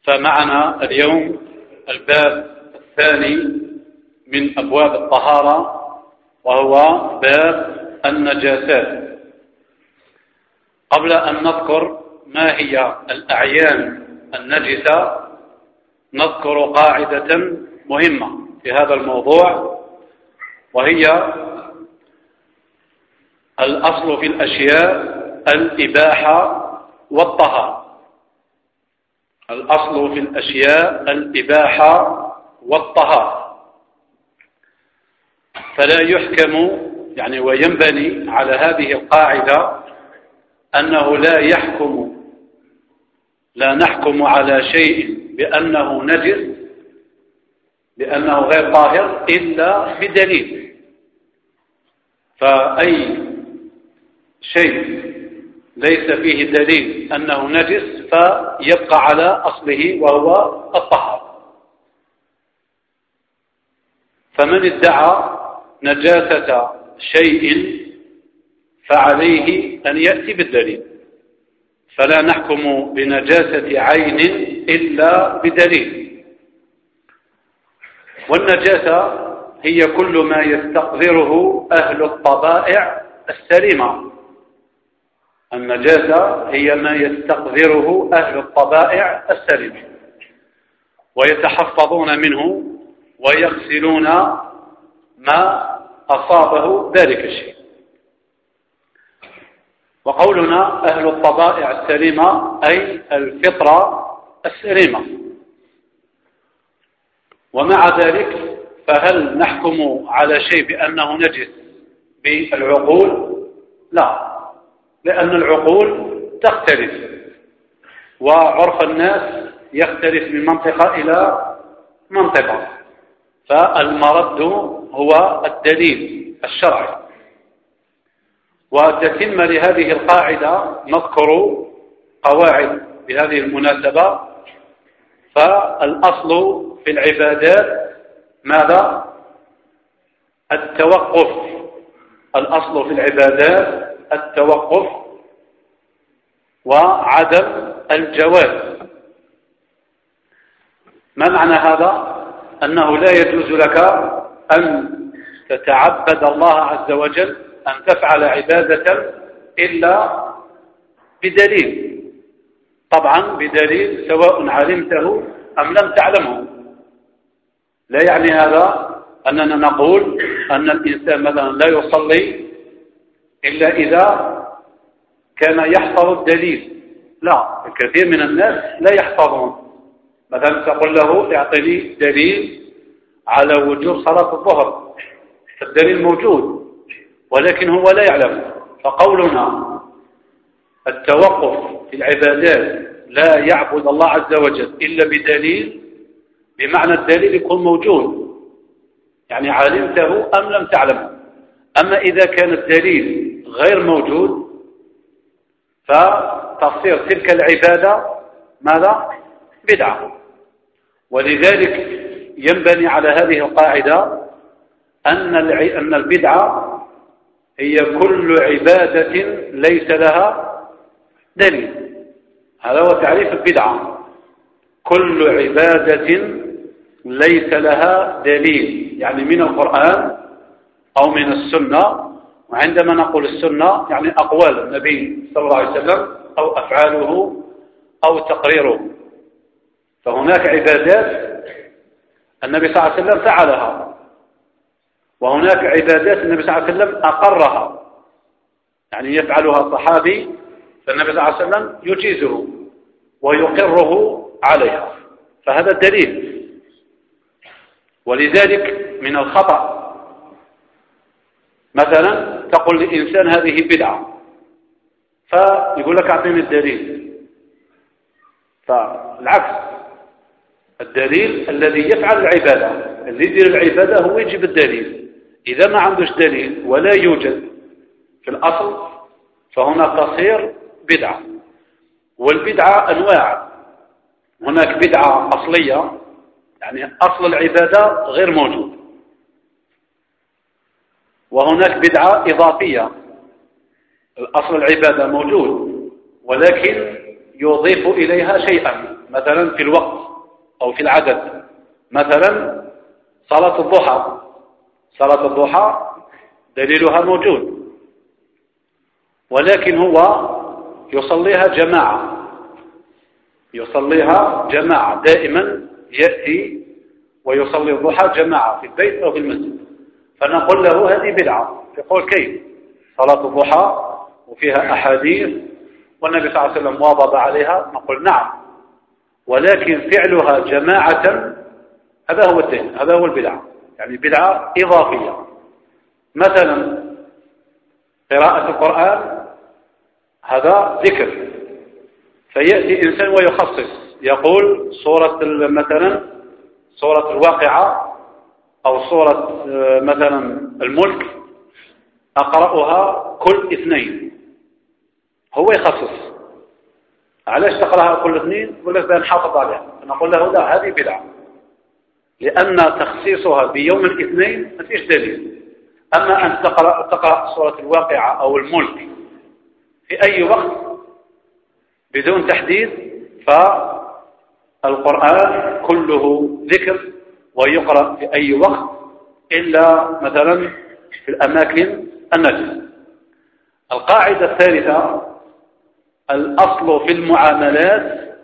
فمعنا اليوم الباب الثاني من أبواب الطهارة، وهو باب النجاسات. قبل أن نذكر ما هي الأعيان النجسة نذكر قاعدة مهمة في هذا الموضوع، وهي الأصل في الأشياء الإباحة والطهارة. الأصل في الأشياء الإباحة والطهارة، فلا يحكم وينبني على هذه القاعدة أنه لا نحكم على شيء بأنه نجس، بأنه غير طاهر إلا بدليل. فأي شيء ليس فيه دليل أنه نجس فيبقى على أصله وهو الطهارة. فمن ادعى نجاسة شيء فعليه أن يأتي بالدليل، فلا نحكم بنجاسة عين إلا بدليل. والنجاسة هي كل ما يستقذره أهل الطبائع السليمة. النجاسة هي ما يستقذره أهل الطبائع السليمة، ويتحفظون منه ويغسلون ما أصابه ذلك الشيء. وقولنا أهل الطبائع السليمة أي الفطرة السليمة. ومع ذلك فهل نحكم على شيء بأنه نجس بالعقول؟ لا، لأن العقول تختلف، وعرف الناس يختلف من منطقة إلى منطقة، فالمرد هو الدليل الشرعي. وتتم لهذه القاعدة نذكر قواعد بهذه المناسبة. فالأصل في العبادات ماذا؟ التوقف. الأصل في العبادات التوقف وعدم الجواز. ما معنى هذا؟ أنه لا يجوز لك أن تتعبد الله عز وجل، أن تفعل عبادة إلا بدليل. طبعا بدليل سواء علمته أم لم تعلمه. لا يعني هذا أننا نقول أن الإنسان مثلا لا يصلي إلا إذا كان يحفظ الدليل. لا، الكثير من الناس لا يحفظون. مثلا تقول له اعطني دليل على وجوب صلاة الظهر، فالدليل موجود ولكن هو لا يعلم. فقولنا التوقف في العبادات لا يعبد الله عز وجل إلا بدليل، بمعنى الدليل يكون موجود، يعني علمته أم لم تعلمه. أما إذا كان الدليل غير موجود فتصير تلك العبادة ماذا؟ بدعة. ولذلك ينبني على هذه القاعدة أن البدعة هي كل عبادة ليس لها دليل. هذا هو تعريف البدعة: كل عبادة ليس لها دليل، يعني من القرآن أو من السنة. وعندما نقول السنة يعني أقوال النبي صلى الله عليه وسلم أو أفعاله أو تقريره. فهناك عبادات النبي صلى الله عليه وسلم فعلها، وهناك عبادات النبي صلى الله عليه وسلم أقرها، يعني يفعلها صحابي فالنبي صلى الله عليه وسلم يجيزه ويقره عليها، فهذا الدليل. ولذلك من الخطأ مثلا تقول للإنسان هذه بدعة، فيقول لك أعطيني الدليل. فالعكس، الدليل الذي يفعل العبادة، اللي يدير العبادة هو يجيب الدليل. إذا ما عندوش دليل ولا يوجد في الأصل فهنا تصير بدعة. والبدعة أنواع: هناك بدعة أصلية، يعني أصل العبادة غير موجود، وهناك بدعة إضافية، الأصل العبادة موجود ولكن يضيف إليها شيئا. مثلا في الوقت أو في العدد. مثلا صلاة الضحى، صلاة الضحى دليلها موجود، ولكن هو يصليها جماعة، يصليها جماعة دائما، يأتي ويصلي الضحى جماعة في البيت أو في المسجد، فنقول له هذه بدعة. يقول كيف؟ صلاة الضحى وفيها أحاديث والنبي صلى الله عليه وسلم واظب عليها. نقول نعم، ولكن فعلها جماعة هذا هو الدين، هذا هو البدعة، يعني بدعة إضافية. مثلا قراءة القرآن هذا ذكر، فيأتي إنسان ويخصص يقول سورة مثلا سورة الواقعة أو سورة مثلا الملك أقرأها كل اثنين، هو يخصص. علاش تقرأها كل اثنين؟ يقول لك نحافظ عليها. نقول له لا، هذه بدعة، لأن تخصيصها بيوم الاثنين ما فيش دليل. أما أن تقرأ سورة الواقعة أو الملك في أي وقت بدون تحديد، فالقرآن كله ذكر ويقرأ في أي وقت إلا مثلا في الأماكن النجسة. القاعدة الثالثة: الأصل في المعاملات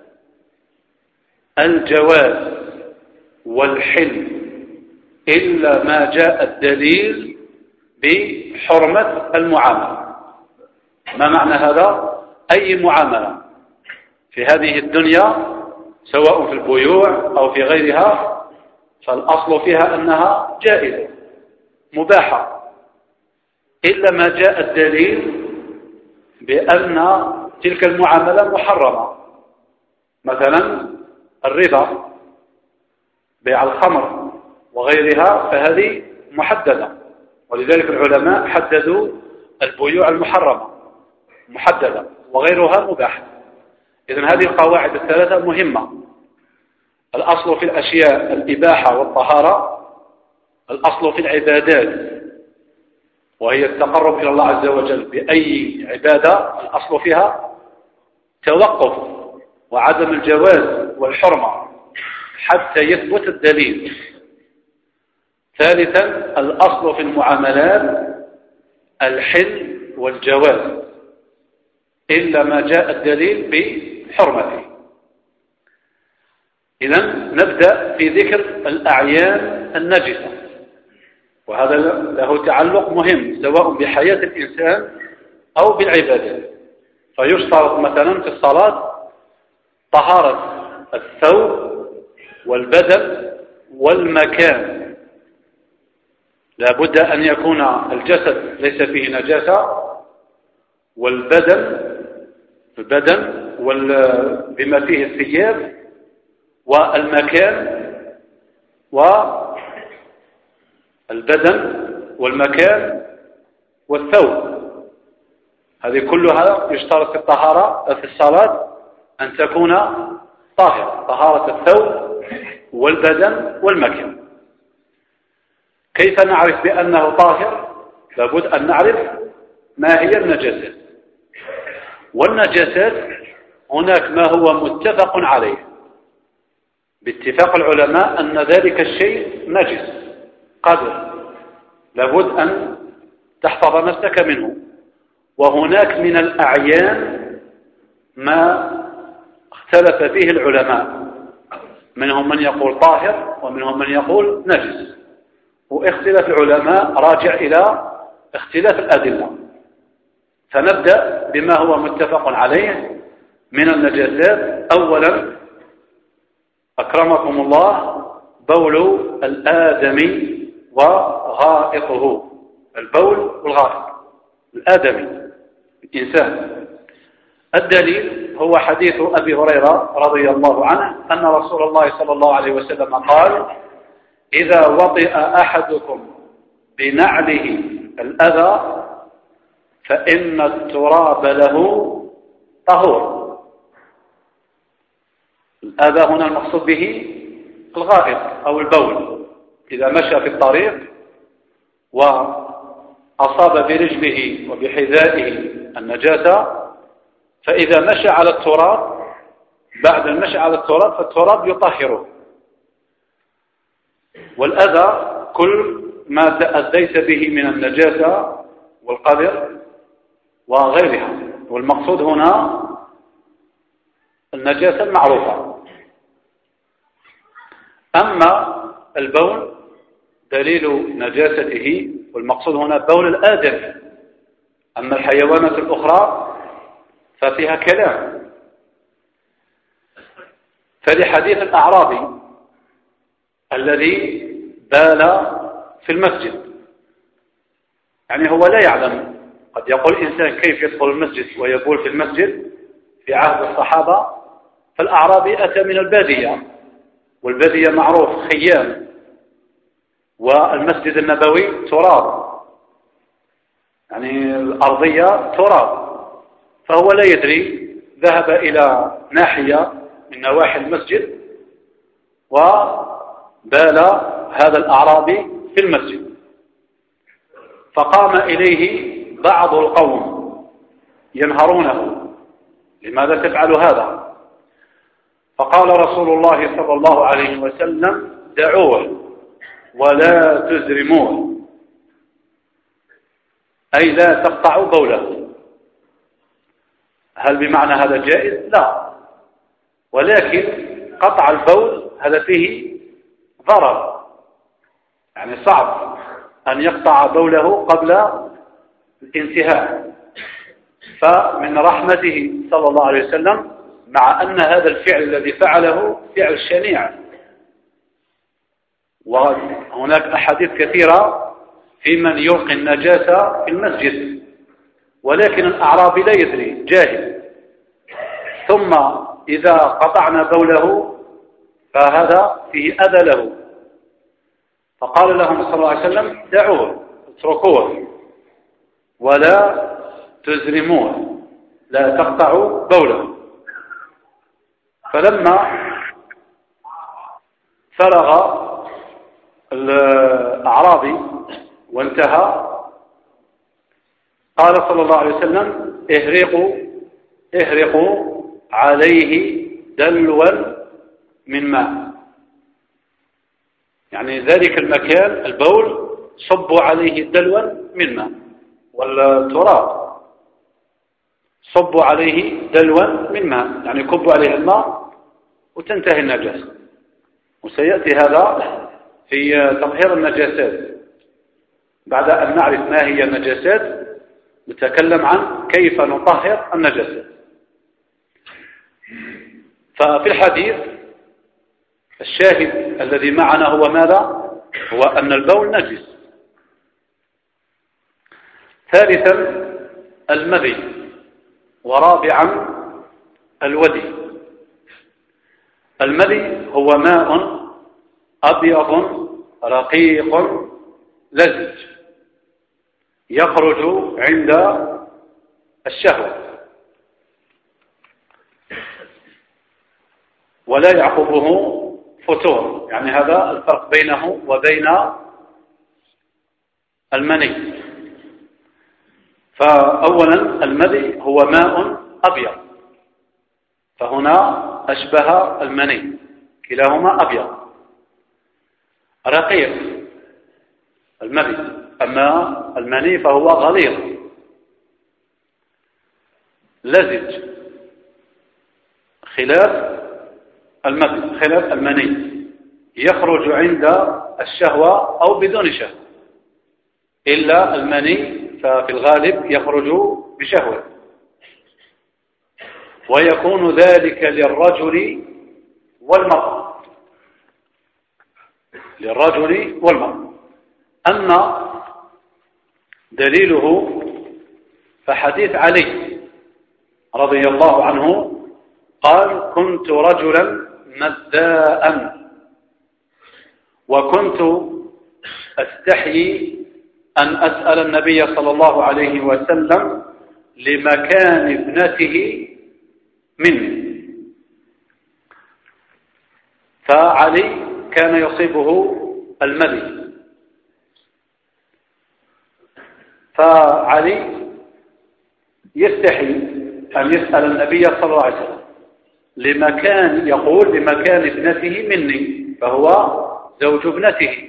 الجواز والحل إلا ما جاء الدليل بحرمة المعاملة. ما معنى هذا؟ أي معاملة في هذه الدنيا سواء في البيوع أو في غيرها، فالأصل فيها أنها جائزة مباحة، إلا ما جاء الدليل بأن تلك المعاملة محرمة. مثلا الربا، بيع الخمر وغيرها، فهذه محددة، ولذلك العلماء حددوا البيوع المحرمة محددة وغيرها مباحة. إذن هذه القواعد الثلاثة مهمة: الأصل في الأشياء الإباحة والطهارة، الأصل في العبادات وهي التقرب إلى الله عز وجل بأي عبادة الأصل فيها توقف وعدم الجواز والحرمة حتى يثبت الدليل. ثالثا: الأصل في المعاملات الحل والجواز إلا ما جاء الدليل بحرمته. إذن نبدأ في ذكر الأعيان النجسة، وهذا له تعلق مهم سواء بحياة الإنسان أو بالعبادة. فيشترط مثلا في الصلاة طهارة الثوب والبدن والمكان، لا بد أن يكون الجسد ليس فيه نجاسة، والبدن بما فيه الثياب، والمكان والبدن والمكان والثوب، هذه كلها يشترط في الطهارة في الصلاة أن تكون طاهرة، طهارة الثوب والبدن والمكان. كيف نعرف بأنه طاهر؟ لابد أن نعرف ما هي النجاسات. والنجاسات هناك ما هو متفق عليه باتفاق العلماء أن ذلك الشيء نجس قذر، لابد أن تحفظ نفسك منه. وهناك من الأعيان ما اختلف فيه العلماء، منهم من يقول طاهر ومنهم من يقول نجس، واختلاف العلماء راجع إلى اختلاف الأدلة. فنبدأ بما هو متفق عليه من النجاسات. أولا أكرمكم الله بول الآدمي وغائطه، البول والغائط الآدمي الإنسان. الدليل هو حديث أبي هريرة رضي الله عنه أن رسول الله صلى الله عليه وسلم قال: إذا وطئ أحدكم بنعله الأذى فإن التراب له طهور. الأذى هنا المقصود به الغائط أو البول، إذا مشى في الطريق وأصاب برجله وبحذائه النجاسة، فإذا مشى على التراب بعد المشي على التراب فالتراب يطهره. والأذى كل ما تأذيت به من النجاسة والقدر وغيرها، والمقصود هنا النجاسة المعروفة. أما البول دليل نجاسته، والمقصود هنا بول الآدمي. أما الحيوانات الأخرى ففيها كلام. فلحديث الأعرابي الذي بال في المسجد، يعني هو لا يعلم، قد يقول الإنسان كيف يدخل المسجد ويبول في المسجد في عهد الصحابة. فالأعرابي أتى من البادية، والبادية معروف خيام، والمسجد النبوي تراب، يعني الأرضية تراب، فهو لا يدري، ذهب إلى ناحية من نواحي المسجد وبال هذا الأعرابي في المسجد. فقام إليه بعض القوم ينهرونه: لماذا تفعل هذا؟ فقال رسول الله صلى الله عليه وسلم: دعوه ولا تزرموه، أي لا تقطعوا بوله. هل بمعنى هذا جائز؟ لا، ولكن قطع البول هذا فيه ضرر، يعني صعب أن يقطع بوله قبل الانتهاء. فمن رحمته صلى الله عليه وسلم، مع أن هذا الفعل الذي فعله فعل شنيع، وهناك أحاديث كثيرة في من يلقي النجاسة في المسجد، ولكن الأعرابي لا يدري، جاهل. ثم إذا قطعنا بوله فهذا فيه أذى له، فقال لهم صلى الله عليه وسلم: دعوه، اتركوه ولا تزرموه، لا تقطعوا بوله. فلما فرغ الأعرابي وانتهى، قال صلى الله عليه وسلم: اهرقوا عليه دلوا من ماء، يعني ذلك المكان البول صبوا عليه دلوا من ماء، والتراب صبوا عليه دلوا من ماء، يعني كبوا عليه الماء وتنتهي النجاسة. وسيأتي هذا في تطهير النجاسات، بعد أن نعرف ما هي النجاسات نتكلم عن كيف نطهر النجاسات. ففي الحديث الشاهد الذي معنا هو ماذا؟ هو أن البول نجس. ثالثا المذي، ورابعا الودي. المذي هو ماء أبيض رقيق لزج يخرج عند الشهوة، ولا يعقبه فتور، يعني هذا الفرق بينه وبين المني. فأولا المذي هو ماء أبيض، فهنا أشبه المني، كلاهما أبيض رقيق المذي. أما المني فهو غليظ لزج، خلاف المني يخرج عند الشهوة أو بدون شهوة، إلا المني ففي الغالب يخرج بشهوة، ويكون ذلك للرجل والمرأة. أما دليله فحديث علي رضي الله عنه قال: كنت رجلا مذاء، وكنت أستحيي أن أسأل النبي صلى الله عليه وسلم لمكان ابنته مني. فعلي كان يصيبه المذي، فعلي يستحي أن يسأل النبي صلى الله عليه وسلم يقول لمكان ابنته مني، فهو زوج ابنته،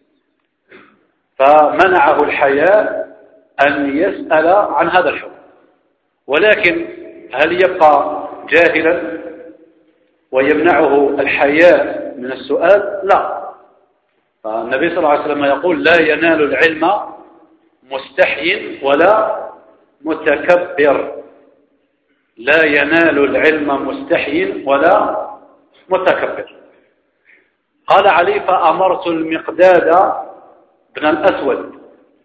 فمنعه الحياء أن يسأل عن هذا الحكم. ولكن هل يبقى جاهلا ويمنعه الحياء من السؤال؟ لا. فالنبي صلى الله عليه وسلم يقول: لا ينال العلم مستحي ولا متكبر. لا ينال العلم مستحي ولا متكبر. قال علي: فأمرت المقداد بن الأسود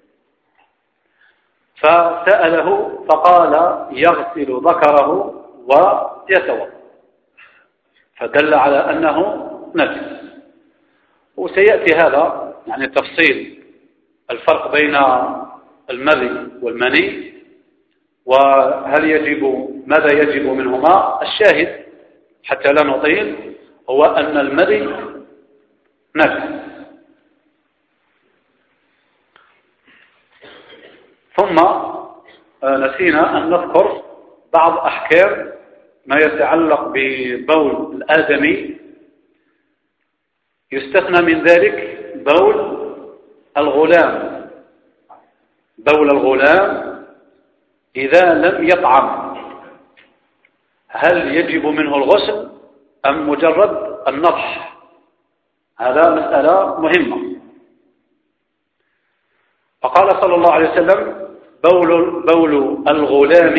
فسأله فقال: يغسل ذكره ويتوضا، فدل على أنه نجس. وسيأتي هذا يعني تفصيل الفرق بين المذي والمني، ماذا يجب منهما. الشاهد حتى لا نطيل هو أن المذي نجس. ثم نسينا أن نذكر بعض أحكام ما يتعلق ببول الآدمي. يستثنى من ذلك بول الغلام. بول الغلام إذا لم يطعم، هل يجب منه الغسل أم مجرد النضح؟ هذا مسألة مهمة. فقال صلى الله عليه وسلم: بول الغلام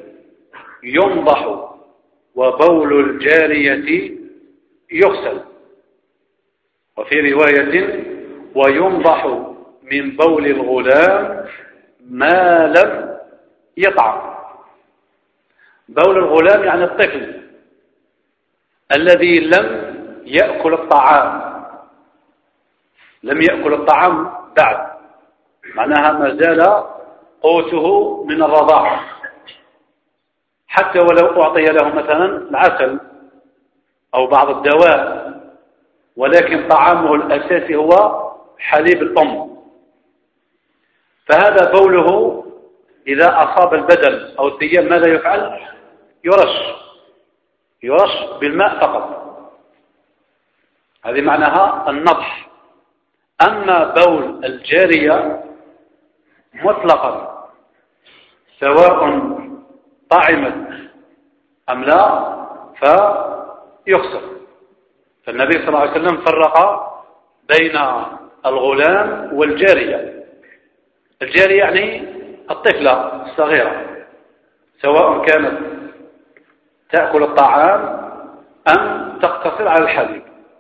ينضح وبول الجارية يغسل. وفي رواية: وينضح من بول الغلام ما لم يطعم. بول الغلام يعني الطفل الذي لم يأكل الطعام، لم يأكل الطعام بعد، معناها ما زال قوته من الرضاعة، حتى ولو أعطي له مثلا العسل أو بعض الدواء، ولكن طعامه الأساسي هو حليب الأم. فهذا بوله إذا أصاب البدن أو الثياب ماذا يفعل؟ يرش بالماء فقط. هذه معناها النضح. أما بول الجارية مطلقا سواء طعمت أم لا فيغسل. فالنبي صلى الله عليه وسلم فرق بين الغلام والجارية. الجارية يعني الطفلة الصغيرة، سواء كانت تأكل الطعام أم تقتصر على الحليب.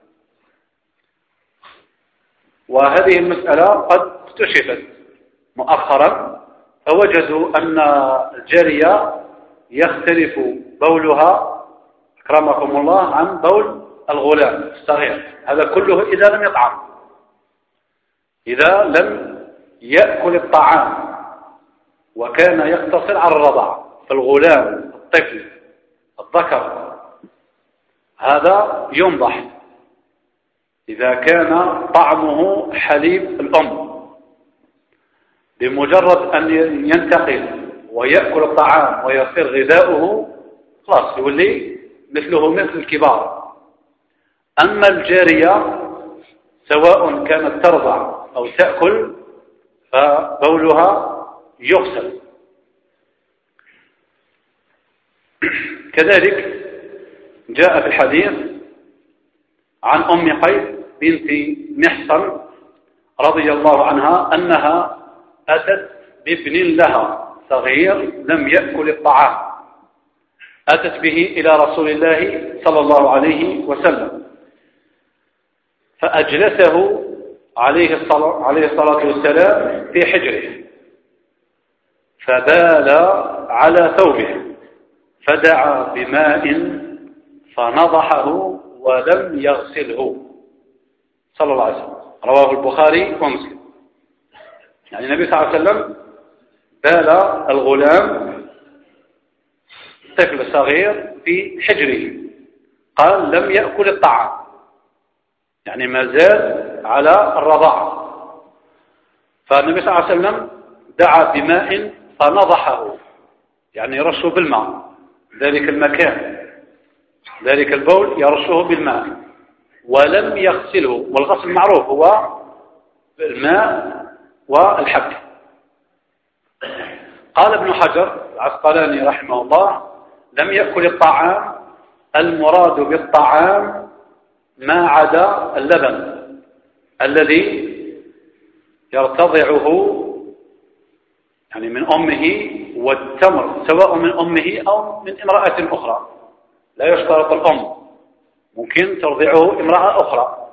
وهذه المسألة قد اكتشفت مؤخرا، فوجدوا أن الجارية يختلف بولها أكرمكم الله عن بول الغلام الصغير. هذا كله إذا لم يطعم، إذا لم يأكل الطعام وكان يقتصر على الرضاع. فالغلام الطفل الذكر هذا ينضح إذا كان طعمه حليب الأم. بمجرد أن ينتقل ويأكل الطعام ويصير غذاؤه خلاص يولي مثله مثل الكبار. أما الجارية سواء كانت ترضع أو تأكل فبولها يغسل. كذلك جاء في الحديث عن أم قيس بنت محصن رضي الله عنها أنها أتت بابن لها صغير لم يأكل الطعام، أتت به إلى رسول الله صلى الله عليه وسلم، فأجلسه عليه الصلاة والسلام في حجره، فبال على ثوبه، فدعا بماء فنضحه ولم يغسله صلى الله عليه وسلم. رواه البخاري ومسلم. يعني النبي صلى الله عليه وسلم بال الغلام طفل صغير في حجره، قال لم يأكل الطعام، يعني ما زال على الرضاعة. فالنبي صلى الله عليه وسلم دعا بماء فنضحه، يعني يرشه بالماء ذلك المكان. ذلك البول يرشه بالماء ولم يغسله، والغسل معروف هو الماء والحك. قال ابن حجر العسقلاني رحمه الله: لم يأكل الطعام، المراد بالطعام ما عدا اللبن الذي يرتضعه يعني من أمه، والتمر سواء من أمه أو من امرأة أخرى، لا يشترط الأم، ممكن ترضعه امرأة أخرى.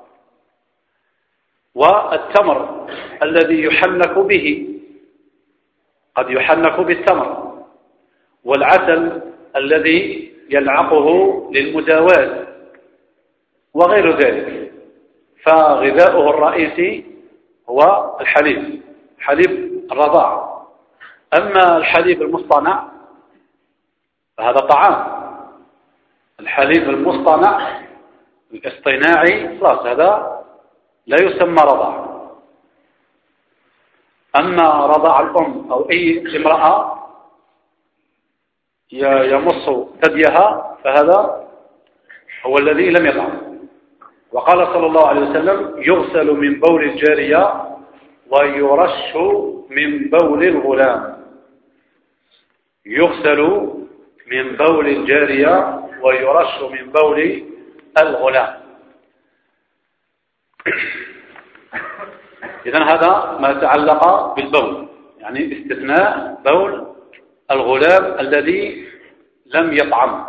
والتمر الذي يحنك به، قد يحنك بالتمر، والعسل الذي يلعقه للمداواة وغير ذلك. فغذاؤه الرئيسي هو الحليب، حليب الرضاع. أما الحليب المصطنع فهذا طعام. الحليب المصطنع الاصطناعي خلاص هذا لا يسمى رضاع. أما رضاع الأم أو أي امرأة يمص ثديها فهذا هو الذي لم يطعم. وقال صلى الله عليه وسلم: يغسل من بول الجارية ويرش من بول الغلام. يغسل من بول الجارية ويرش من بول الغلام. إذن هذا ما تعلق بالبول، يعني استثناء بول الغلام الذي لم يطعم.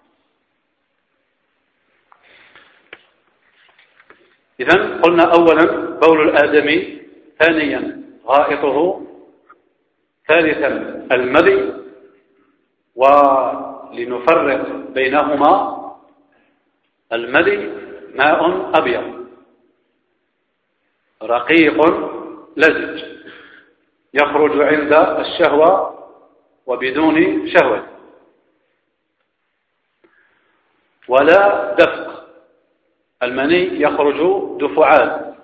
إذن قلنا أولا بول الآدمي، ثانيا غائطه، ثالثا المذي. ولنفرق بينهما: المذي ماء أبيض رقيق لزج يخرج عند الشهوة وبدون شهوة، ولا دفق. المني يخرج دفعات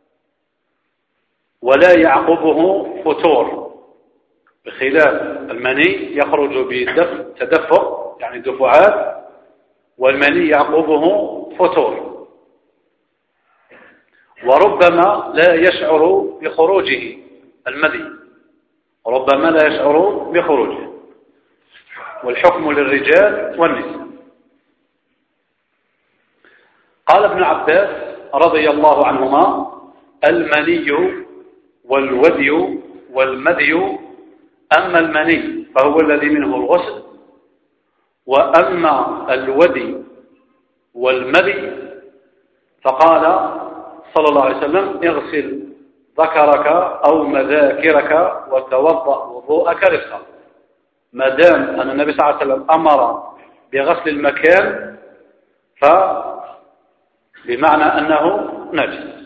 ولا يعقبه فتور، بخلاف المني يخرج بتدفق يعني دفعات، والمني يعقبه فتور. وربما لا يشعر بخروجه المذي، ربما لا يشعر بخروجه، والحكم للرجال والنساء. قال ابن عباس رضي الله عنهما: المني والودي والمذي، أما المني فهو الذي منه الغسل، وأما الودي والمذي فقال صلى الله عليه وسلم: اغسل ذكرك أو مذاكرك وتوضأ وضوءك رفقا. ما دام أن النبي صلى الله عليه وسلم أمر بغسل المكان فبمعنى أنه نجس.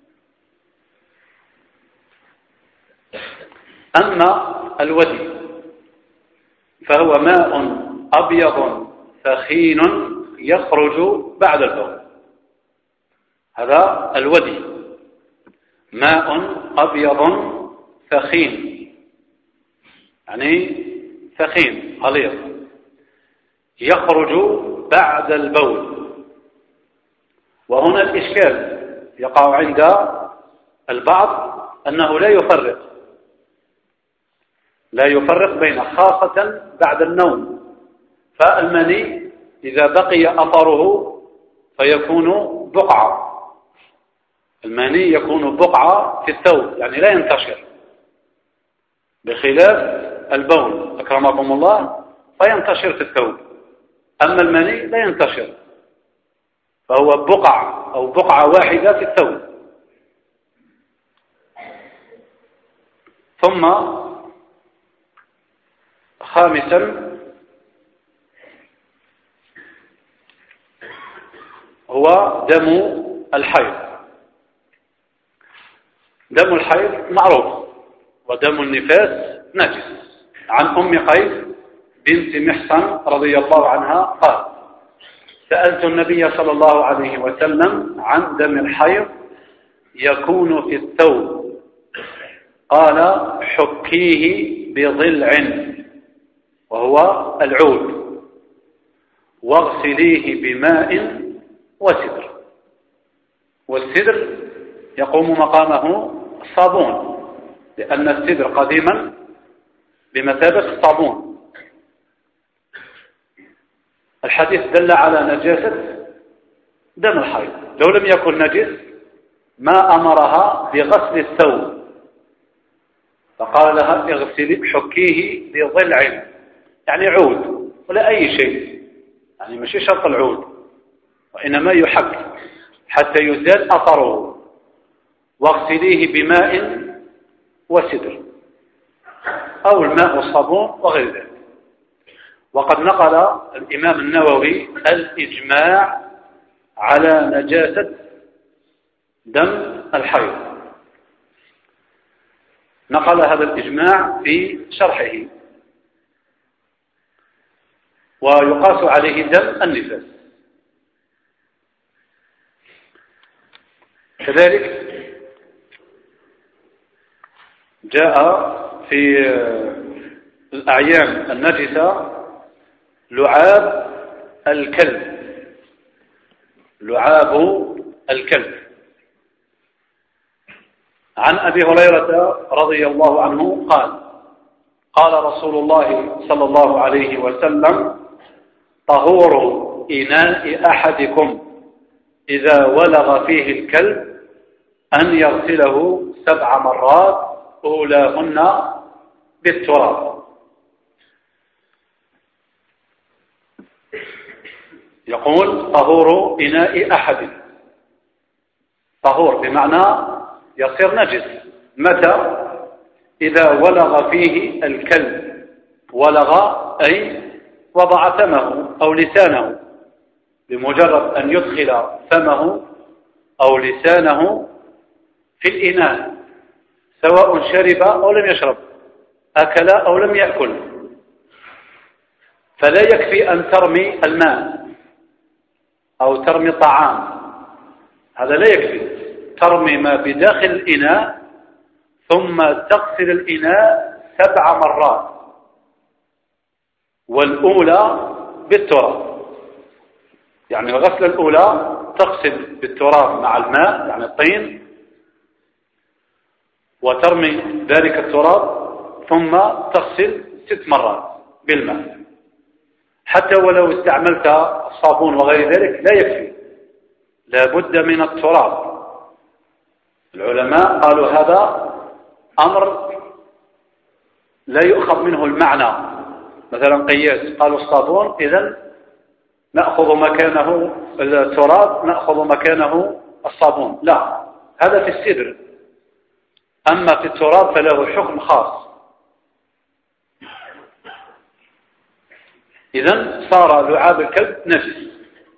أما الودي فهو ماء أبيض ثخين يخرج بعد البول. هذا الودي ماء أبيض ثخين، يعني ثخين غليظ، يخرج بعد البول. وهنا الإشكال يقع عند البعض أنه لا يفرق بين، خاصة بعد النوم. فالمني إذا بقي أثره فيكون بقعة، المني يكون بقعة في الثوب، يعني لا ينتشر، بخلاف البول أكرمكم الله فينتشر في الثوب. أما المني لا ينتشر، فهو بقعة واحدة في الثوب. ثم خامسا هو دم الحيض. دم الحيض معروف، ودم النفاس نجس. عن أم قيس بنت محصن رضي الله عنها قال: سألت النبي صلى الله عليه وسلم عن دم الحيض يكون في الثوب، قال: حكيه بضلع، وهو العود، واغسليه بماء وسدر. والسدر يقوم مقامه الصابون، لأن السدر قديما بمثابة الصابون. الحديث دل على نجاسة دم الحيض، لو لم يكن نجس ما أمرها بغسل الثوب، فقال لها اغسلي حكيه بضلع، يعني عود ولا أي شيء، يعني مش شرط العود، وإنما يحك حتى يزال أثره. واغسليه بماء وسدر أو الماء والصابون وغير ذلك. وقد نقل الإمام النووي الإجماع على نجاسة دم الحيض، نقل هذا الإجماع في شرحه. ويقاس عليه دم النفاس. كذلك جاء في الأعيان النجسة لعاب الكلب، لعاب الكلب. عن أبي هريرة رضي الله عنه قال: قال رسول الله صلى الله عليه وسلم: طهور إناء أحدكم إذا ولغ فيه الكلب أن يغسله 7 مرات أولاهن بالتراب. يقول: طهور إناء أحد، طهور بمعنى يصير نجس متى؟ إذا ولغ فيه الكلب. ولغ أي وضع فمه أو لسانه، بمجرد أن يدخل فمه أو لسانه في الإناء، سواء شرب أو لم يشرب، أكل أو لم يأكل، فلا يكفي أن ترمي الماء أو ترمي الطعام، هذا لا يكفي. ترمي ما بداخل الإناء ثم تغسل الإناء 7 مرات، والأولى بالتراب، يعني الغسلة الأولى تغسل بالتراب مع الماء يعني الطين، وترمي ذلك التراب ثم تغسل 6 مرات بالماء. حتى ولو استعملت الصابون وغير ذلك لا يكفي، لا بد من التراب. العلماء قالوا هذا أمر لا يؤخذ منه المعنى، مثلا قياس، قالوا الصابون إذن نأخذ مكانه التراب، نأخذ مكانه الصابون، لا، هذا في السدر. أما في التراب فله حكم خاص. إذن صار لعاب الكلب نجس.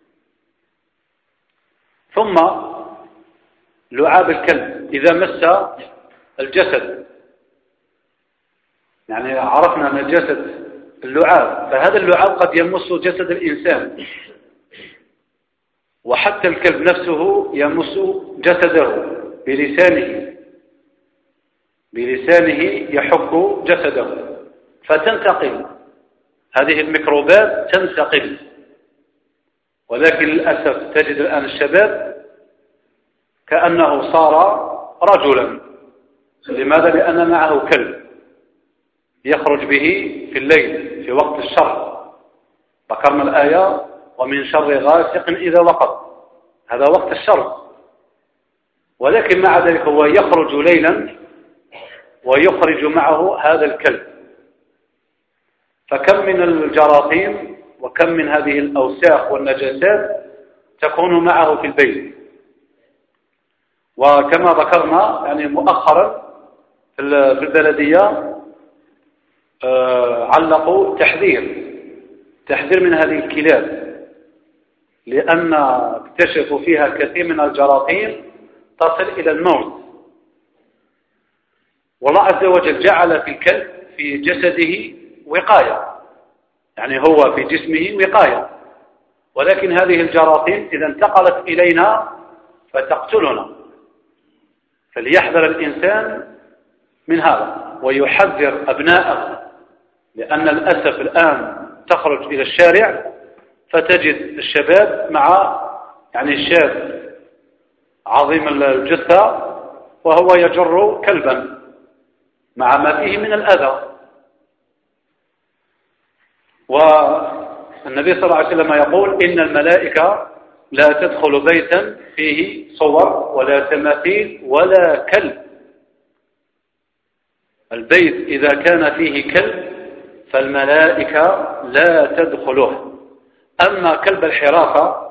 ثم لعاب الكلب إذا مس الجسد، يعني عرفنا نجاسة اللعاب، فهذا اللعاب قد يمس جسد الإنسان، وحتى الكلب نفسه يمس جسده بلسانه يحك جسده، فتنتقل هذه الميكروبات، تنتقل. ولكن للأسف تجد الآن الشباب كأنه صار رجلا. لماذا؟ لأن معه كلب يخرج به في الليل في وقت الشر. ذكرنا الآية: ومن شر غاسق إذا وقب، هذا وقت الشر، ولكن مع ذلك هو يخرج ليلا ويخرج معه هذا الكلب. فكم من الجراثيم وكم من هذه الأوساخ والنجاسات تكون معه في البيت. وكما ذكرنا يعني مؤخرا في البلدية علقوا تحذير من هذه الكلاب، لأن اكتشفوا فيها كثير من الجراثيم تصل إلى الموت. والله عز وجل جعل في الكلب في جسده وقاية، يعني هو في جسمه وقاية، ولكن هذه الجراثيم إذا انتقلت إلينا فتقتلنا. فليحذر الإنسان من هذا ويحذر أبناءه، لأن للأسف الآن تخرج إلى الشارع فتجد الشباب مع يعني الشاب عظيم الجثة وهو يجر كلبا مع ما فيه من الأذى. والنبي صلى الله عليه وسلم يقول إن الملائكة لا تدخل بيتا فيه صور ولا تماثيل ولا كلب. البيت إذا كان فيه كلب فالملائكة لا تدخله. أما كلب الحراسة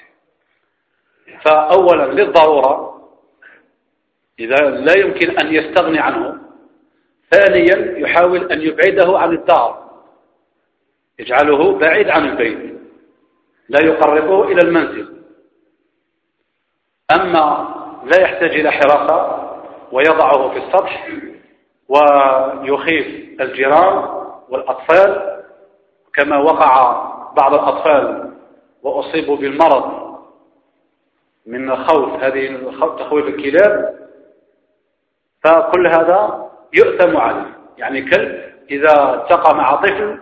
فأولا للضرورة إذا لا يمكن أن يستغني عنه، ثانيا يحاول أن يبعده عن الدار، يجعله بعيد عن البيت لا يقربه إلى المنزل. أما لا يحتاج إلى حراسة ويضعه في السطح ويخيف الجيران والأطفال، كما وقع بعض الأطفال وأصيبوا بالمرض من خوف هذه تخويف الكلاب، فكل هذا يؤثم عليه. يعني كلب إذا التقى مع طفل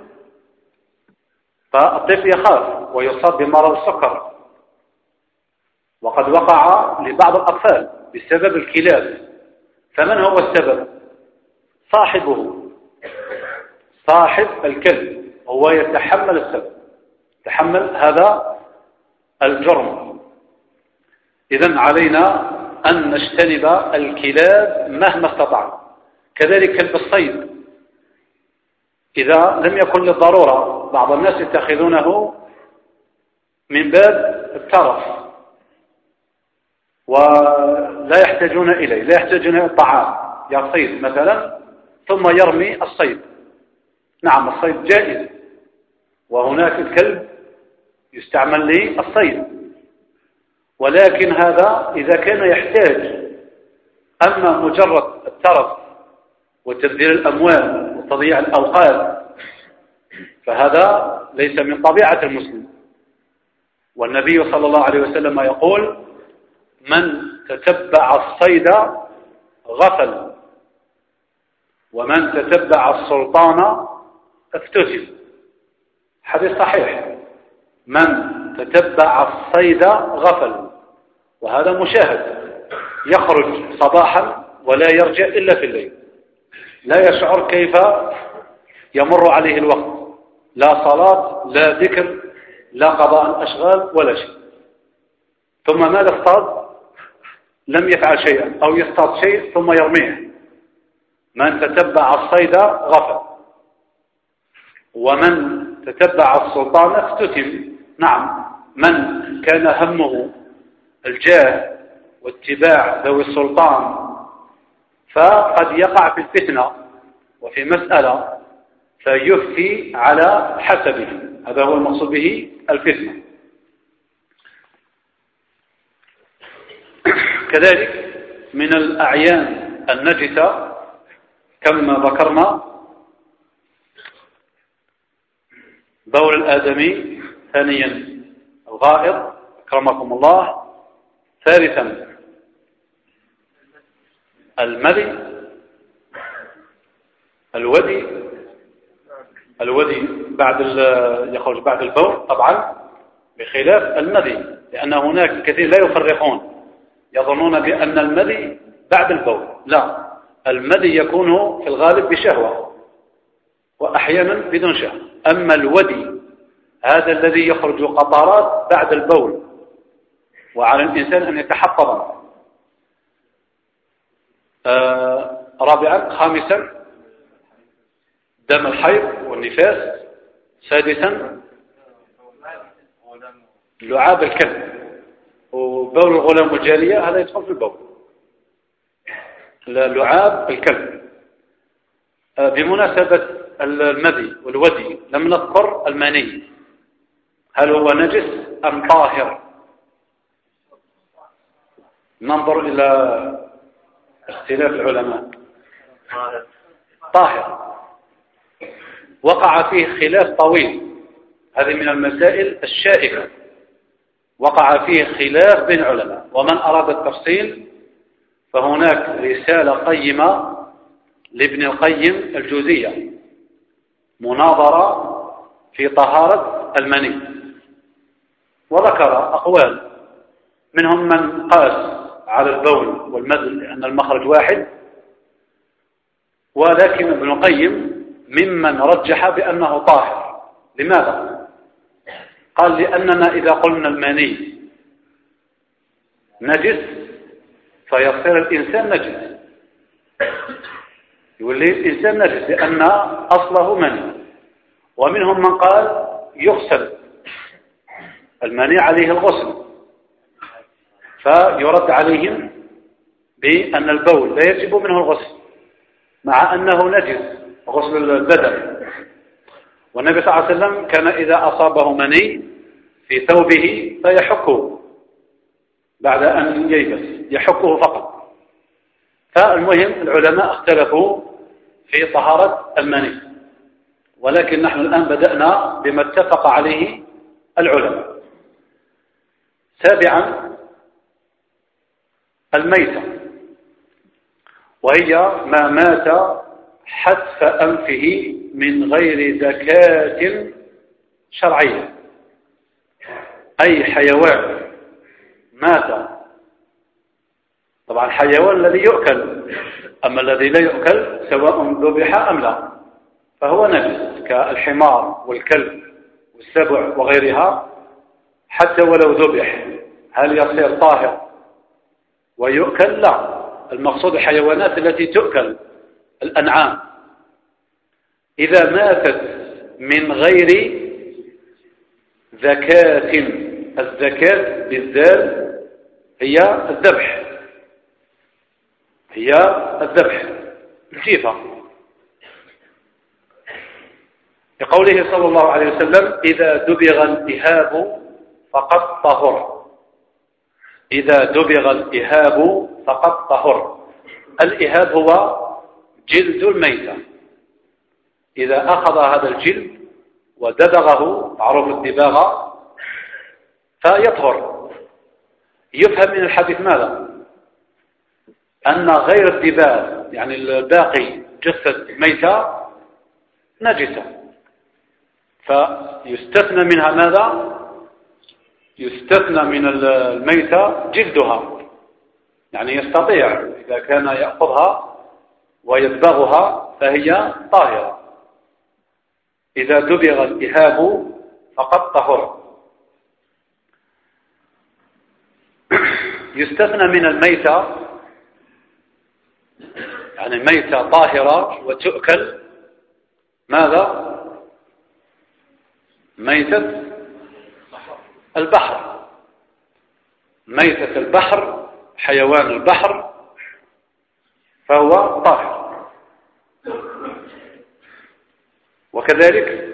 فالطفل يخاف ويصاب بمرض السكر، وقد وقع لبعض الأطفال بسبب الكلاب. فمن هو السبب؟ صاحبه، صاحب الكلب هو يتحمل السبب، يتحمل هذا الجرم. إذن علينا أن نجتنب الكلاب مهما استطعنا. كذلك كلب الصيد إذا لم يكن للضرورة، بعض الناس يتخذونه من باب الترف ولا يحتاجون إليه، لا يحتاجون إلى الطعام، يصيد مثلا ثم يرمي الصيد. نعم الصيد جائز، وهناك الكلب يستعمل للصيد، ولكن هذا إذا كان يحتاج. أما مجرد الترف وتبذير الأموال وتضييع الأوقات فهذا ليس من طبيعة المسلم. والنبي صلى الله عليه وسلم يقول: من تتبع الصيد غفل، ومن تتبع السلطان افتتن. حديث صحيح. من تتبع الصيد غفل، وهذا مشاهد، يخرج صباحا ولا يرجع إلا في الليل، لا يشعر كيف يمر عليه الوقت، لا صلاة لا ذكر لا قضاء الأشغال ولا شيء. ثم ماذا اصطاد؟ لم يفعل شيئا، أو يصطاد شيء ثم يرميه. من تتبع الصيد غفل، ومن تتبع السلطان افتتن. نعم، من كان همه الجاه واتباع ذوي السلطان فقد يقع في الفتنة وفي مسألة فيفتي على حسبه، هذا هو المقصود به الفتنة. كذلك من الأعيان النجسة كما ذكرنا بول الآدمي، ثانيا الغائط أكرمكم الله، ثالثا المذي، الودي يخرج بعد البول طبعا، بخلاف المذي، لأن هناك كثير لا يفرقون، يظنون بأن المذي بعد البول. لا، المذي يكون في الغالب بشهوة وأحيانا بدون شهوة. أما الودي هذا الذي يخرج قطرات بعد البول، وعلى الإنسان أن يتحفظ. رابعا خامسا دم الحيض والنفاس. سادسا لعاب الكلب، وبول الغلام والجارية هذا يدخل في البول. لعاب الكلب. بمناسبة المذي والودي لم نذكر المني، هل هو نجس أم طاهر؟ ننظر إلى اختلاف العلماء. طاهر، وقع فيه خلاف طويل، هذه من المسائل الشائكة، وقع فيه خلاف بين العلماء. ومن أراد التفصيل فهناك رسالة قيمة لابن القيم الجوزية، مناظرة في طهارة المني، وذكر أقوال، منهم من قاس على البول والمذل لأن المخرج واحد، ولكن ابن القيم ممن رجح بأنه طاهر. لماذا؟ قال لأننا إذا قلنا المني نجس فيصير الإنسان نجس، يولي الإنسان نجس لأن أصله مني. ومنهم من قال يغسل المني عليه الغسل، فيرد عليهم بأن البول لا يجب منه الغسل مع أنه نجس غسل البدن. والنبي صلى الله عليه وسلم كان إذا أصابه مني في ثوبه فيحكه بعد أن ييبس، يحكه فقط. فالمهم العلماء اختلفوا في طهارة المني، ولكن نحن الآن بدأنا بما اتفق عليه العلماء. سابعا الميتة، وهي ما مات حتف أنفه من غير زكاة شرعية، أي حيوان مات. طبعا الحيوان الذي يؤكل، أما الذي لا يؤكل سواء ذبح أم لا فهو نجس، كالحمار والكلب والسبع وغيرها. حتى ولو ذبح هل يصير طاهر ويؤكل؟ لا، المقصود الحيوانات التي تؤكل، الأنعام. إذا ماتت من غير زكاة، الزكاة بالذال هي الذبح، هي الذبح الجيفة، لقوله صلى الله عليه وسلم إذا دبغ الإهاب فقد طهر، إذا دبغ الإهاب فقد طهر. الإهاب هو جلد الميتة، إذا أخذ هذا الجلد ودبغه، معروف الدباغة، فيطهر. يفهم من الحديث ماذا؟ أن غير الدباغ يعني الباقي جثة ميتة نجسة، فيستثنى منها ماذا؟ يستثنى من الميتة جلدها، يعني يستطيع إذا كان يأخذها ويدبغها فهي طاهرة. إذا دبغ الإهاب فقد طهر. يستثنى من الميتة، يعني ميتة طاهرة وتؤكل، ماذا؟ ميتة البحر، ميتة البحر، حيوان البحر فهو طاهر. وكذلك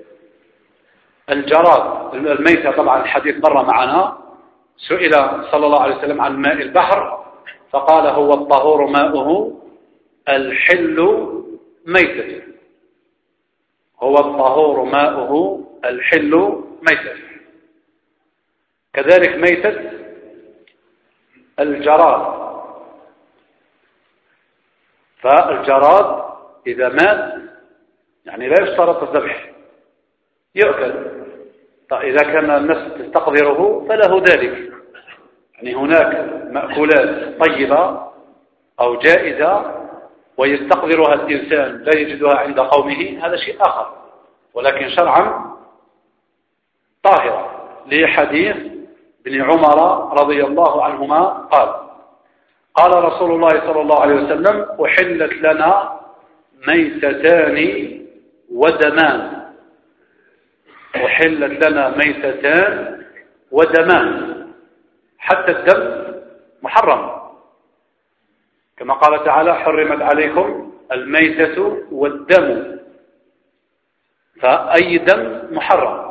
الجراد الميتة، طبعا الحديث مر معنا، سئل صلى الله عليه وسلم عن ماء البحر فقال هو الطهور ماؤه الحل ميتته، هو الطهور ماؤه الحل ميتته. كذلك ميتة الجراد، فالجراد إذا مات يعني لا يشترط الذبح، يؤكل. طيب إذا كان الناس تستقذره فله ذلك، يعني هناك مأكولات طيبة أو جائزة ويستقذرها الإنسان لا يجدها عند قومه، هذا شيء آخر، ولكن شرعا طاهرة. لحديث ابن عمر رضي الله عنهما قال رسول الله صلى الله عليه وسلم أحلت لنا ميتتان ودمان، أحلت لنا ميتتان ودمان، حتى الدم محرم، كما قال تعالى حرمت عليكم الميتة والدم، فأي دم محرم.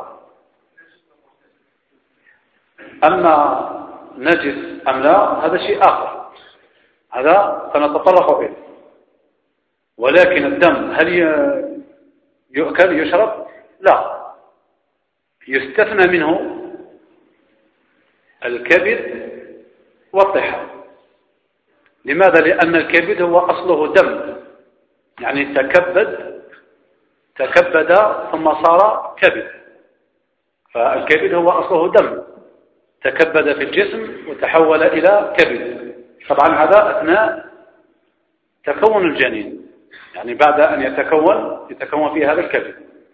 أما نجس أم لا هذا شيء آخر، هذا سنتطرق به. ولكن الدم هل يؤكل يشرب؟ لا، يستثنى منه الكبد والطحال. لماذا؟ لأن الكبد هو أصله دم، يعني تكبد ثم صار كبد، فالكبد هو أصله دم تكبد في الجسم وتحول إلى كبد. طبعا هذا أثناء تكون الجنين، يعني بعد أن يتكون في هذا الكبد.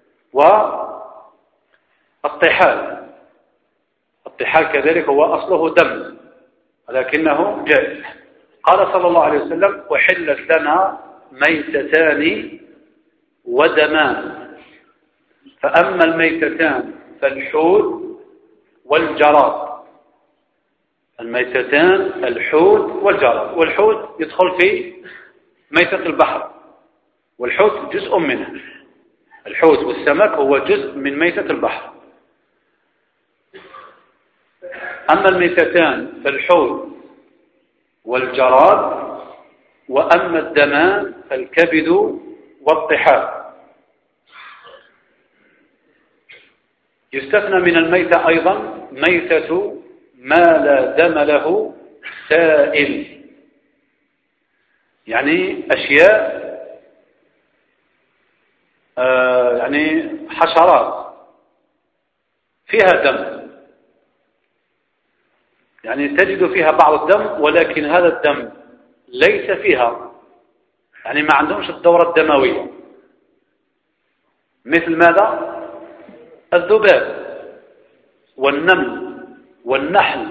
والطحال كذلك هو أصله دم ولكنه جائز. قال صلى الله عليه وسلم: وحلت لنا ميتتان ودمان، فأما الميتتان فالحوت والجراد. الميتتان الحوت والجراد، والحوت يدخل في ميتة البحر، والحوت جزء منه. الحوت والسمك هو جزء من ميتة البحر. أما الميتتان فالحوت والجراد، وأما الدمان فالكبد والطحال. يستثنى من الميتة أيضا ميتة ما لا دم له سائل، يعني أشياء يعني حشرات فيها دم، يعني تجد فيها بعض الدم ولكن هذا الدم ليس فيها، يعني ما عندهمش الدورة الدموية. مثل ماذا؟ الذباب والنمل والنحل،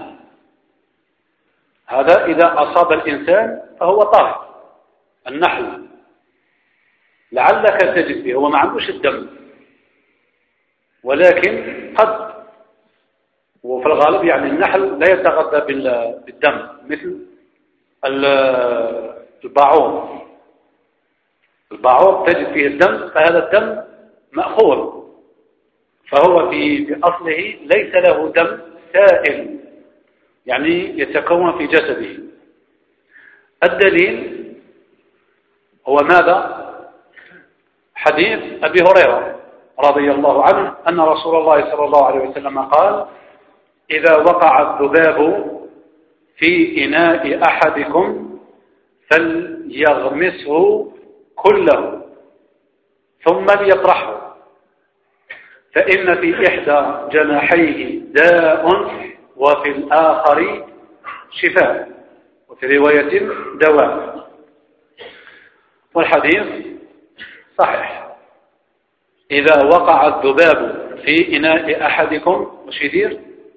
هذا إذا أصاب الإنسان فهو طاهر. النحل لعلك تجد فيه، هو ما عندوش الدم ولكن قد، وفي الغالب يعني النحل لا يتغذى بالدم مثل الباعوض تجد فيه الدم، فهذا الدم مأخوذ، فهو في أصله ليس له دم سائل يعني يتكون في جسده. الدليل هو ماذا؟ حديث أبي هريرة رضي الله عنه أن رسول الله صلى الله عليه وسلم قال: إذا وقع الذباب في إناء أحدكم فليغمسه كله ثم ليطرحه، فإن في إحدى جناحيه داء وفي الآخر شفاء، وفي رواية دواء. والحديث صحيح. إذا وقع الذباب في إناء أحدكم وش يدير؟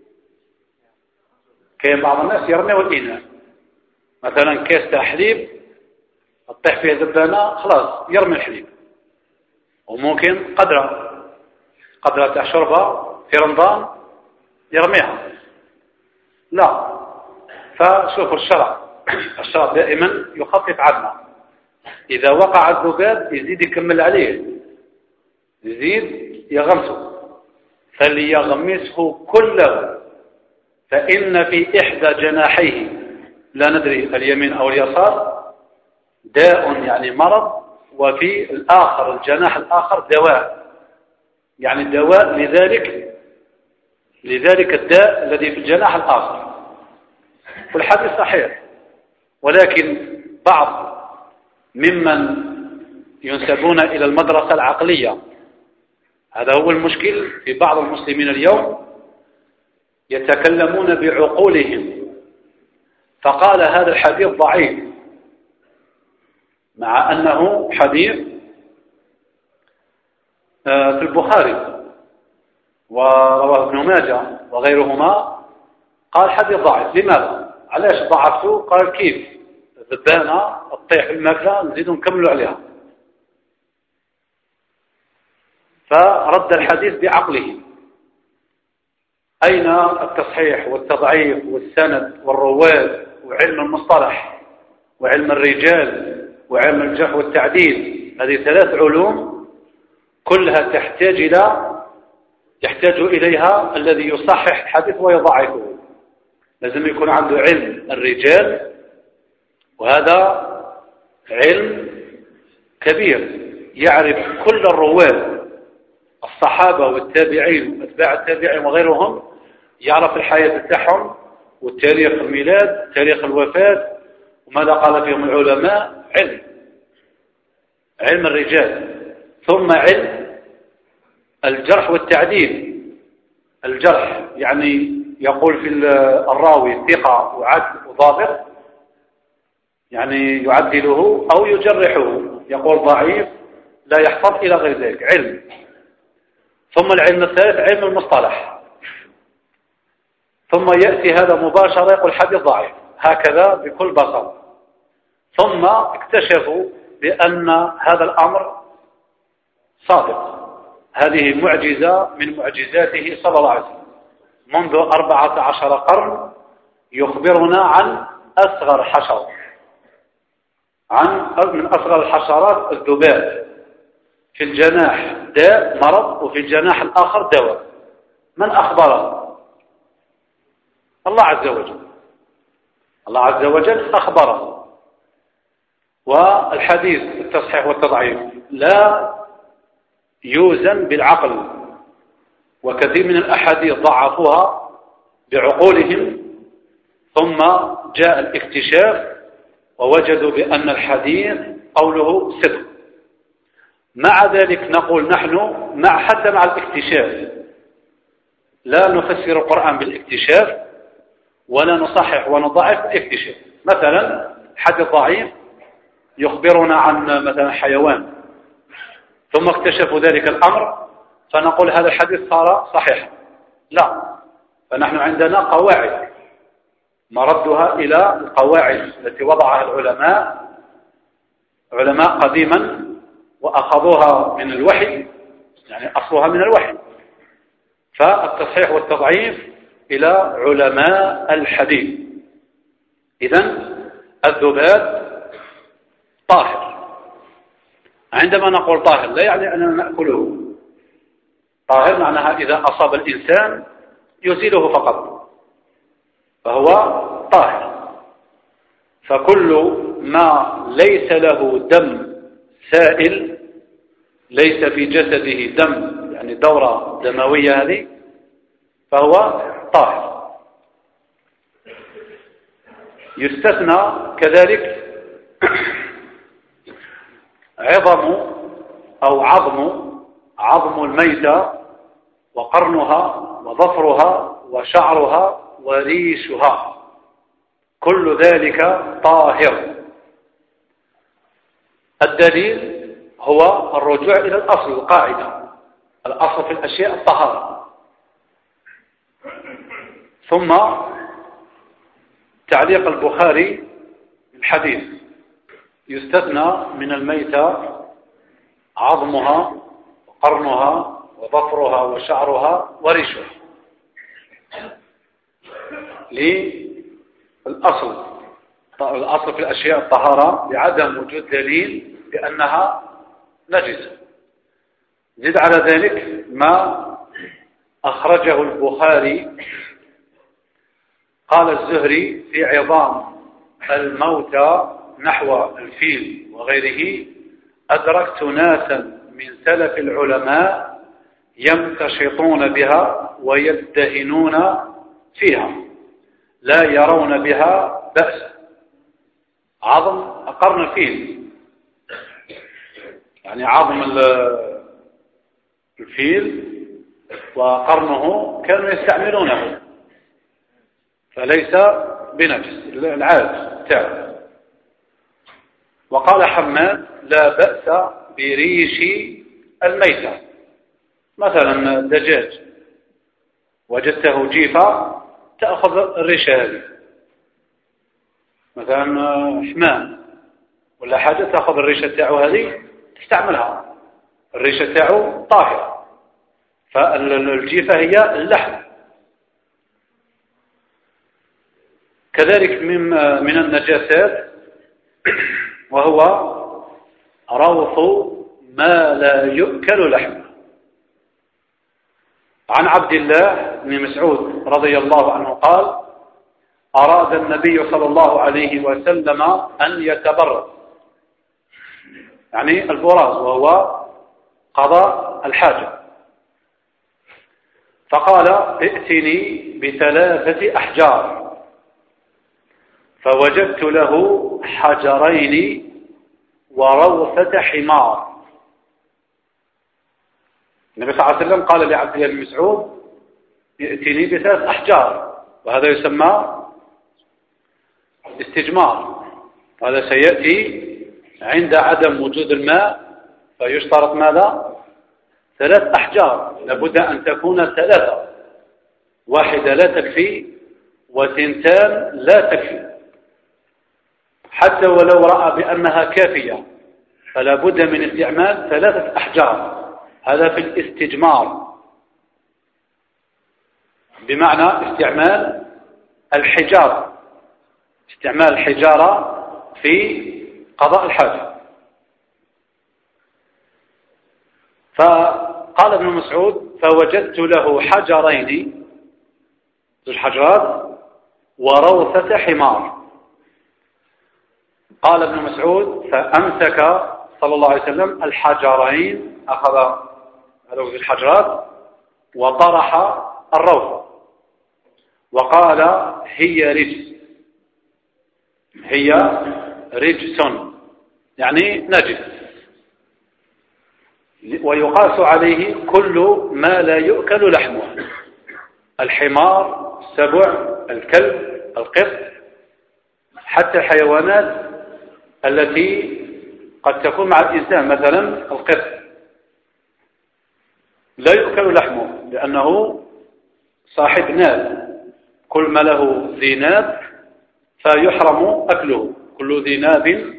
كاين بعض الناس يرميوا الإناء، مثلا كاس تاع حليب تطيح فيه ذبانة خلاص يرمي الحليب، وممكن قدرة تاع شربة في رمضان يرميها. لا، فشوفوا الشرع دائما يخفف عنا. إذا وقع الذباب يزيد يكمل عليه، يزيد يغمسه، فليغمسه كله، فإن في إحدى جناحيه، لا ندري اليمين أو اليسار، داء يعني مرض، وفي الآخر الجناح الآخر دواء يعني دواء لذلك الداء الذي في الجناح الآخر. والحديث صحيح، ولكن بعض ممن ينسبون إلى المدرسة العقلية، هذا هو المشكل في بعض المسلمين اليوم، يتكلمون بعقولهم، فقال هذا الحديث ضعيف مع أنه حديث في البخاري ورواه ابن ماجه وغيرهما، قال حديث ضعيف. لماذا؟ علاش ضعفته؟ قال كيف الذبانة تطيح في الماكلة نزيدوا نكملوا عليها، فرد الحديث بعقله. أين التصحيح والتضعيف والسند والرواد وعلم المصطلح وعلم الرجال وعلم الجرح والتعديل؟ هذه 3 علوم كلها يحتاج إليها الذي يصحح الحديث ويضعفه. لازم يكون عنده علم الرجال، وهذا علم كبير، يعرف كل الرواد الصحابة والتابعين وأتباع التابعين وغيرهم، يعرف الحياة بتاعهم والتاريخ الميلاد تاريخ الوفاة وماذا قال فيهم العلماء. علم الرجال، ثم علم الجرح والتعديل. الجرح يعني يقول في الراوي ثقة وعدل وضابط، يعني يعدله أو يجرحه، يقول ضعيف لا يحفظ إلى غير ذلك علم. ثم العلم الثالث علم المصطلح، ثم يأتي هذا مباشرة يقول حديث ضعيف، هكذا بكل بساطة. ثم اكتشفوا بأن هذا الأمر صادق، هذه معجزة من معجزاته صلى الله عليه وسلم. منذ 14 قرن يخبرنا عن أصغر حشرة، من أصغر الحشرات الذباب، في الجناح داء مرض وفي الجناح الآخر دواء. من أخبره؟ الله عز وجل. الله عز وجل أخبره. والحديث التصحيح والتضعيف لا يوزن بالعقل، وكثير من الأحاديث ضعفوها بعقولهم، ثم جاء الاكتشاف ووجدوا بأن الحديث قوله صدق. مع ذلك نقول نحن حتى مع الاكتشاف لا نفسر القرآن بالاكتشاف، ولا نصحح ونضعف الاكتشاف. مثلا حديث ضعيف يخبرنا عن مثلا حيوان، ثم اكتشفوا ذلك الأمر فنقول هذا الحديث صار صحيحا، لا. فنحن عندنا قواعد مردها إلى القواعد التي وضعها علماء قديما، وأخذوها من الوحي، يعني أصلها من الوحي. فالتصحيح والتضعيف إلى علماء الحديث. إذن الذباب طاهر. عندما نقول طاهر لا يعني أننا نأكله، طاهر معناها إذا أصاب الإنسان يزيله فقط فهو طاهر. فكل ما ليس له دم سائل، ليس في جسده دم، يعني دورة دموية هذه، فهو طاهر. يستثنى كذلك عظم الميتة وقرنها وظفرها وشعرها وريشها، كل ذلك طاهر. الدليل هو الرجوع إلى الأصل، القاعدة، الأصل في الأشياء الطهارة. ثم تعليق البخاري الحديث: يستثنى من الميتة عظمها وقرنها وظفرها وشعرها وريشها، للأصل، الأصل في الأشياء الطهارة بعدم وجود دليل بأنها نجسة. زد على ذلك ما أخرجه البخاري، قال الزهري في عظام الموتى نحو الفيل وغيره: أدركت ناسا من سلف العلماء يمتشطون بها ويدهنون فيها لا يرون بها بأسا. عظم قرن الفيل، يعني عظم الفيل وقرنه كانوا يستعملونه، فليس بنجس، العاد تعب. وقال حماد: لا بأس بريش الميتة. مثلا دجاج وجدته جيفة تأخذ الريشة هذه، مثلا حمام ولا حاجة تأخذ الريشة تاعو هذه تستعملها، الريشة تاعو طاهرة، فالجيفة هي اللحم. كذلك من النجاسات وهو روث ما لا يؤكل لحمه. عن عبد الله بن مسعود رضي الله عنه قال: أراد النبي صلى الله عليه وسلم أن يتبرز، يعني البراز وهو قضاء الحاجة، فقال: ائتني ب3 أحجار، فوجدت له حجرين وروثة حمار. النبي صلى الله عليه وسلم قال لعبد الله بن مسعود: ائتني ب3 أحجار، وهذا يسمى استجمار. هذا سيأتي عند عدم وجود الماء، فيشترط ماذا؟ 3 أحجار، لابد أن تكون 3، واحدة لا تكفي وثنتان لا تكفي، حتى ولو رأى بأنها كافية فلا بد من استعمال 3 أحجار. هذا في الاستجمار، بمعنى استعمال الحجارة، استعمال الحجارة في قضاء الحاجة. فقال ابن مسعود: فوجدت له حجرين، 2 حجرات، وروثة حمار. قال ابن مسعود: فأمسك صلى الله عليه وسلم الحجرين، أخذ هذه الحجرات وطرح الروثة وقال: هي رجس، هي رجس، يعني نجس. ويقاس عليه كل ما لا يؤكل لحمه: الحمار، السبع، الكلب، القط، حتى الحيوانات التي قد تكون مع الإنسان، مثلا القط لا يؤكل لحمه لأنه صاحب ناب، كل ما له ذي ناب فيحرم أكله، كل ذي ناب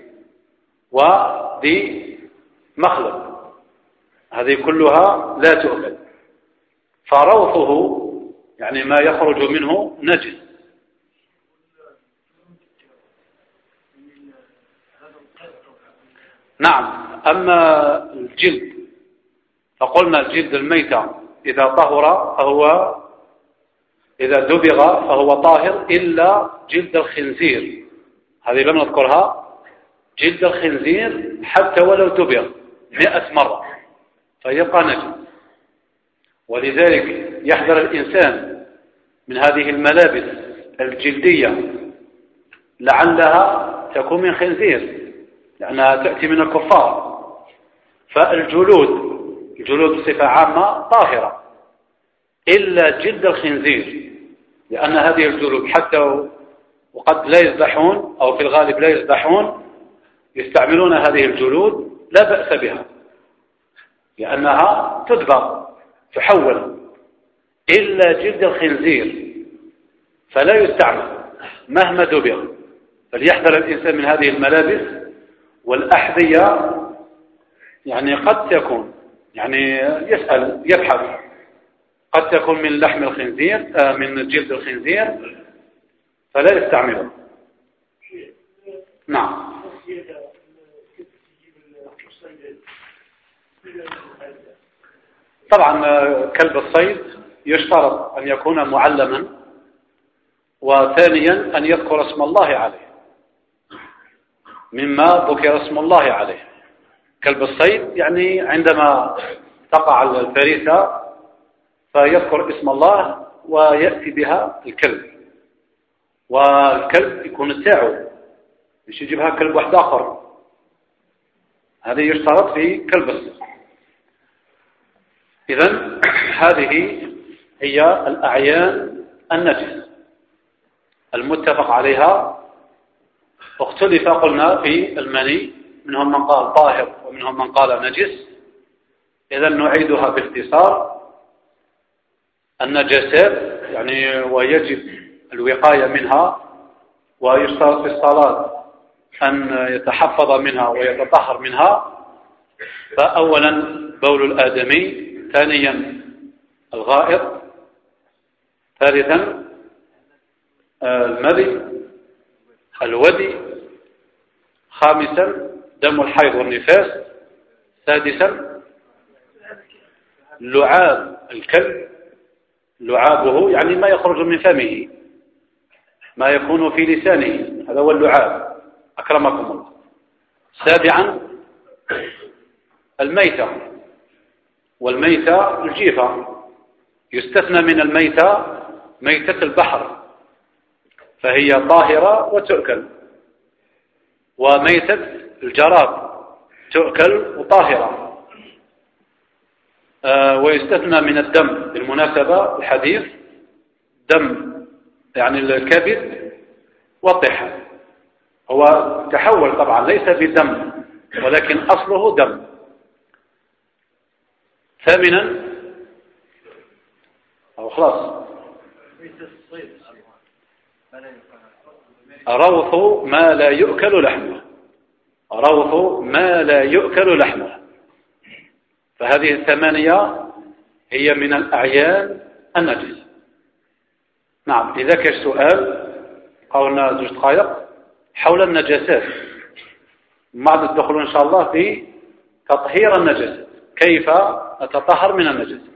وذي مخلب، هذه كلها لا تؤكل. فروثه يعني ما يخرج منه نجس. نعم. أما الجلد فقلنا الجلد الميتة إذا طهر فهو، إذا دبغ فهو طاهر، إلا جلد الخنزير، هذه لم نذكرها. جلد الخنزير حتى ولو دبغ 100 مرة فيبقى نجس. ولذلك يحذر الإنسان من هذه الملابس الجلدية، لعلها تكون من خنزير لأنها تأتي من الكفار. فالجلود، الجلود بصفة عامة طاهرة إلا جلد الخنزير، لأن هذه الجلود حتى وقد لا يذبحون، أو في الغالب لا يذبحون، يستعملون هذه الجلود لا بأس بها لأنها تدبغ تحول، إلا جلد الخنزير فلا يستعمل مهما دبغ. فليحذر الإنسان من هذه الملابس. والأحذية يعني قد تكون، يعني يسأل يبحث، قد تكون من لحم الخنزير، من جلد الخنزير، فلا يستعمله. نعم. طبعا كلب الصيد يشترط أن يكون معلما، وثانيا أن يذكر اسم الله عليه، مما ذكر اسم الله عليه. كلب الصيد يعني عندما تقع الفريسة فيذكر اسم الله ويأتي بها الكلب، والكلب يكون تاعه، مش يجيبها كلب واحد آخر، هذه يشترط في كلب الصيد. إذن هذه هي الأعيان النجس المتفق عليها. اختلف قلنا في المني، منهم من قال طاهر ومنهم من قال نجس. إذن نعيدها باختصار: النجاسات يعني ويجب الوقاية منها، ويشترط في الصلاة أن يتحفظ منها ويتطهر منها. فأولا بول الآدمي، ثانيا الغائط، ثالثا المذي، الودي، خامسا دم الحيض والنفاس، سادسا لعاب الكلب، لعابه يعني ما يخرج من فمه، ما يكون في لسانه، هذا هو اللعاب أكرمكم الله. سابعا الميتة، والميتة الجيفة، يستثنى من الميتة ميتة البحر فهي طاهرة وتؤكل، وميتة الجراد تؤكل وطاهرة. ويستثنى من الدم بالمناسبة الحديث دم يعني الكبد والطحال. هو تحول طبعا ليس بدم ولكن أصله دم. ثامنا أو خلاص روث ما لا يؤكل لحمه. روث ما لا يؤكل لحمه. فهذه الثمانية هي من الأعيان النجس. نعم إذا كان سؤال قولنا 2 دقائق حول النجاسات، بعد الدخول إن شاء الله في تطهير النجاسات، كيف نتطهر من النجاسات.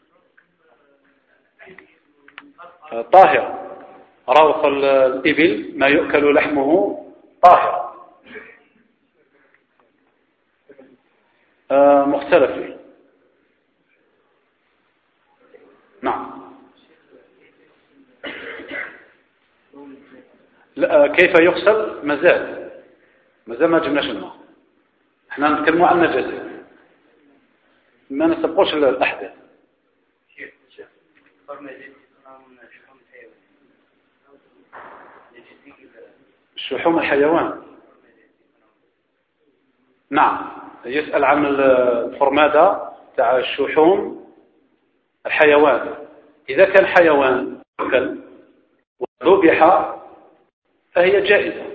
طاهر. روث الإبل ما يؤكل لحمه طاهر. مختلف فيه. نعم. لا كيف يغسل مازال ما جبناش الماء. احنا نتكلموا عن النجاسات ما نسبقوش الأحداث. شحوم الحيوان. نعم يسأل عن الفرمادة تاع الشحوم الحيوان. إذا كان حيوان يؤكل وذبح فهي جائزة.